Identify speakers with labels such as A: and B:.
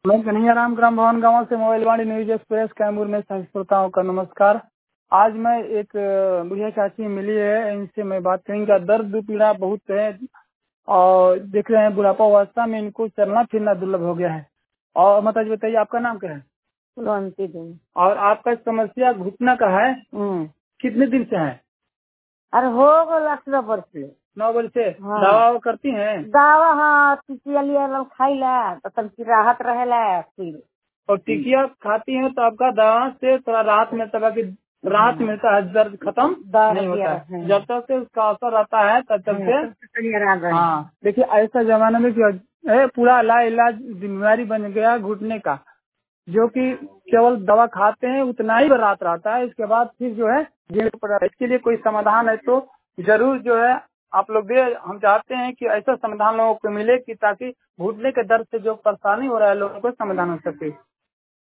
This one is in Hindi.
A: मैं कन्हैयाराम ग्राम भवन गांव से मोबाइलवाणी न्यूज एक्सप्रेस कैमूर में सभी श्रोताओं का नमस्कार। आज मैं एक बुढ़िया चाची मिली है, इनसे मैं बात करेंगे। दर्द पीड़ा बहुत है और देख रहे हैं बुढ़ापा अवस्था में इनको चलना फिरना दुर्लभ हो गया है। और माता जी बताइए, आपका नाम क्या है?
B: कुलवंती देवी।
A: और आपका समस्या घुटना का है, कितने दिन से है?
B: अरे हो गो 9 वर्ष से।
A: 9 वर्ष से।
B: हाँ।
A: दवा करती हैं?
B: दवा हाँ टिकिया खाइला तो तनकी राहत रहेला फिर।
A: और टिकिया खाती हैं तो आपका दवा से थोड़ा राहत मिलता है, कि राहत मिलता है, दर्द खत्म नहीं होता है। जब तक से उसका असर रहता है तब तक से। हाँ देखिए, ऐसा जमाना में क्या पूरा इलाज बीमारी बन गया घुटने का, जो कि केवल दवा खाते हैं उतना ही राहत रहता है, इसके बाद फिर जो है इसके लिए कोई समाधान है तो जरूर जो है आप लोग दे। हम चाहते हैं कि ऐसा समाधान लोगों को मिले कि ताकि घुटने के दर्द से जो परेशानी हो रहा है लोगों को समाधान हो सके।